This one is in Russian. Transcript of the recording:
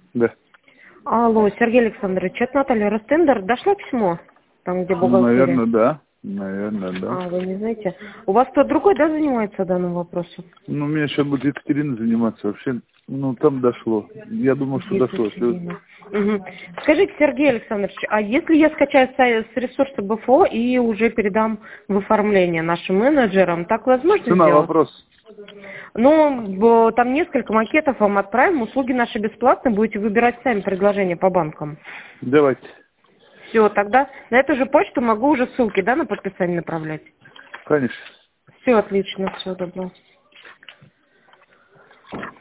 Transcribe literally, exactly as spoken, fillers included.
Да. Алло, Сергей Александрович, это Наталья Ростендер. Дошло письмо? Там, где бухгалтерия? Наверное, да. Наверное, да. А, вы не знаете. У вас кто-то другой, да, занимается данным вопросом? Ну, у меня сейчас будет Екатерина заниматься. Вообще, ну, там дошло. Я думал, что дошло. Если... Угу. Скажите, Сергей Александрович, а если я скачаю с с ресурса БФО и уже передам в оформление нашим менеджерам, так возможно Цена сделать? вопрос. Ну, б- там несколько макетов вам отправим, услуги наши бесплатные, будете выбирать сами предложения по банкам. Давайте. Все, тогда на эту же почту могу уже ссылки, да, на подписание направлять? Конечно. Все отлично, всего доброго.